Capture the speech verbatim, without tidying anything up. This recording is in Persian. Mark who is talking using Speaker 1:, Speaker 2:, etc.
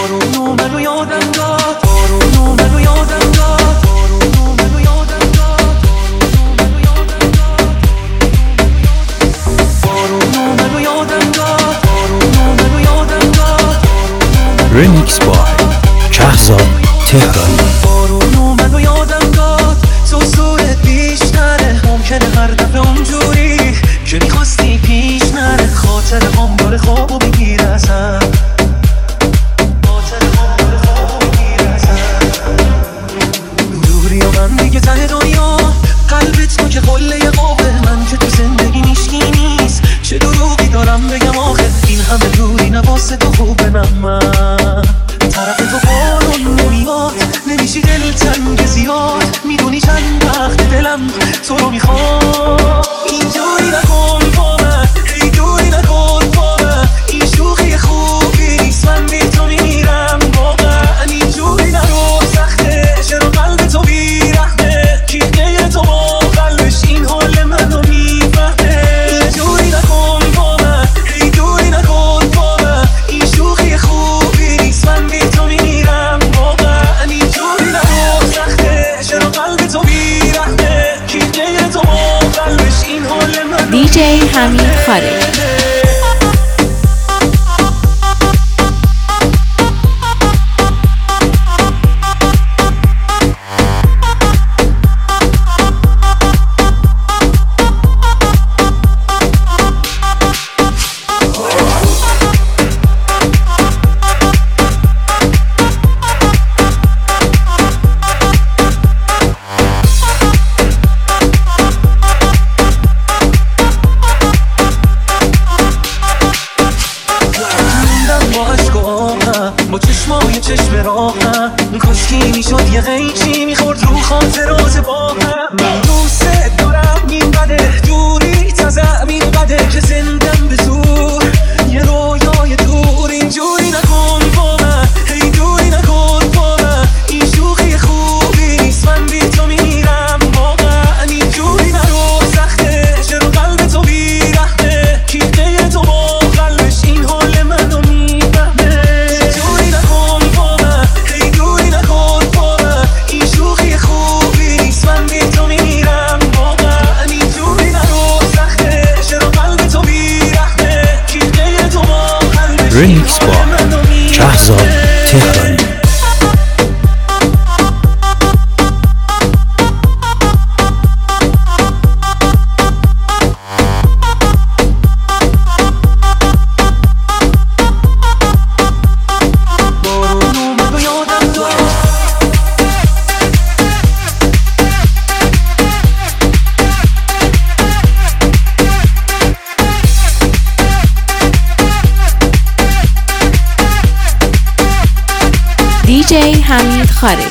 Speaker 1: بارون اومد و یادم داد، بارون اومد و یادم داد، بارون اومد و یادم داد، بارون اومد و یادم داد، بارون اومد و یادم داد.
Speaker 2: رمیکس بای کهزاد تهرانی.
Speaker 1: بارون اومد و یادم داد تو صورت بیشتره، ممکنه هر دفعه اونجوری که میخواستی پیش نره. خاطر هم داره خوابو بگیر ازم، خاطر هم داره خوابو بگیر ازم. دوری و من دیگه ته دنیا، قلبت تو که قله قوه، من که تو زندگی میشکی نیست. چه دروغی دارم بگم آخه، این همه دوری نواسه تو خوبه. من طرف تو بارون نمیاد، نمیشی دلتنگ زیاد. میدونی چند وقت دلم تو رو میخواد. اینجوری نکن با من، ای دوری نکن با من. این شوخی خوبی نیست، من بی تو میمیرم واقعا. اینجوری نرو سخته، چرا قلب تو بیرحمه. کی غیر تو با قلبش این حال منو میفهمه. اینجوری نکن با من، ای دوری نکن با من. این شوخی خوبی نیست، من بی تو میمیرم واقعا. اینجوری نرو سخته، چرا قلب تو بیرحمه. کی غیر تو با قلبش این حال منو.
Speaker 3: دی جی حمید خارج.
Speaker 1: با چشمای چشم راهم، کاشکی میشد یه قیچی میخورد رو خاطرات با هم. من دوست دارم این بده، دوری تازم این بده که زندم به زور یه رویای دور. اینجوری نکن با من، هی دوری نکن با من. این شوخی خوبی نیست، من بی تو میمیرم واقعا. اینجوری نرو سخته، چرا قلب تو بیرحمه. کی غیر تو با قلبش این حال منو میفهمه.
Speaker 2: رمیکس با کهزاد تهرانی.
Speaker 3: دی جی حمید خارج.